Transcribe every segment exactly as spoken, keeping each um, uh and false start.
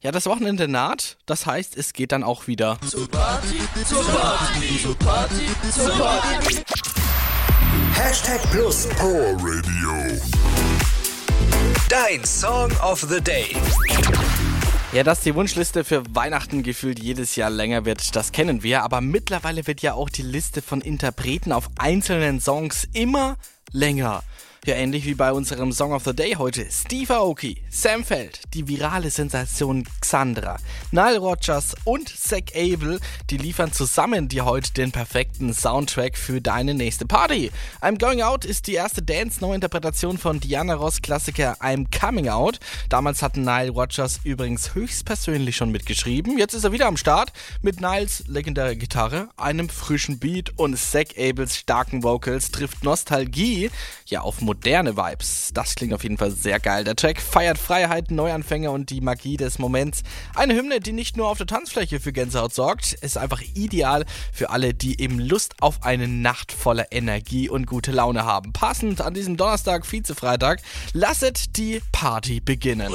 Ja, das Wochenende naht, das heißt, es geht dann auch wieder zur Party, zur Party, zur Party, zur Party. Hashtag Plus Power Radio. Dein Song of the Day. Ja, dass die Wunschliste für Weihnachten gefühlt jedes Jahr länger wird, das kennen wir. Aber mittlerweile wird ja auch die Liste von Interpreten auf einzelnen Songs immer länger. Ja, ähnlich wie bei unserem Song of the Day heute. Steve Aoki, Sam Feld, die virale Sensation Xandra, Nile Rodgers und Zach Abel, die liefern zusammen dir heute den perfekten Soundtrack für deine nächste Party. I'm Going Out ist die erste Dance-Neuinterpretation von Diana Ross Klassiker I'm Coming Out. Damals hatten Nile Rodgers übrigens höchstpersönlich schon mitgeschrieben. Jetzt ist er wieder am Start mit Niles legendärer Gitarre, einem frischen Beat und Zach Abels starken Vocals trifft Nostalgie ja auf moderne Vibes. Das klingt auf jeden Fall sehr geil. Der Track feiert Freiheit, Neuanfänge und die Magie des Moments. Eine Hymne, die nicht nur auf der Tanzfläche für Gänsehaut sorgt, ist einfach ideal für alle, die eben Lust auf eine Nacht voller Energie und gute Laune haben. Passend an diesem Donnerstag, Vize-Freitag, lasset die Party beginnen.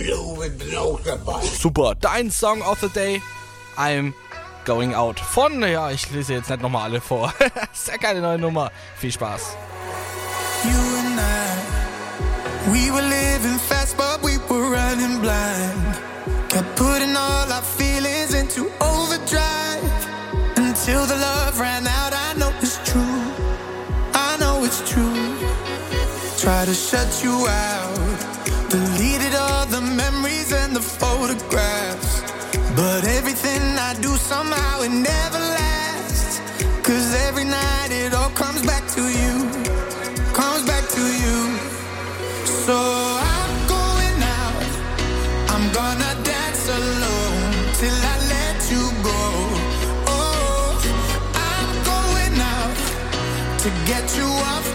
Super, dein Song of the Day, I'm Going Out. Von, ja, ich lese jetzt nicht nochmal alle vor. Sehr geile neue Nummer. Viel Spaß. You and I, we were living fast but we were running blind. Kept putting all our feelings into overdrive. Until the love ran out, I know it's true. I know it's true. Try to shut you out, deleted all the memories and the photographs. But everything I do somehow it never lasts. Cause every night it all comes back to you. Comes back to you. So I'm going out, I'm gonna dance alone till I let you go. Oh, I'm going out to get you off